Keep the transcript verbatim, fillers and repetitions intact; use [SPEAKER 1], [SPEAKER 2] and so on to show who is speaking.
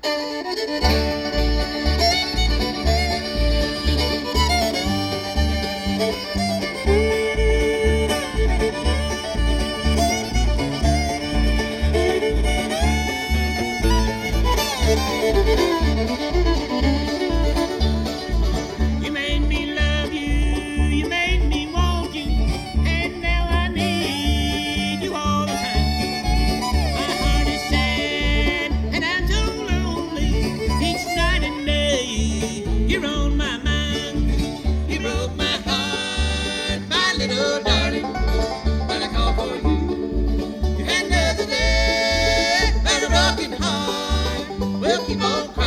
[SPEAKER 1] You made me love you, you made me want you, and now I need you all the time. My heart is sad and I'm so lonely. Each night and day, you're on my mind. You broke my heart, my little darling. When I call for you, you had another day, and a broken heart will keep on crying.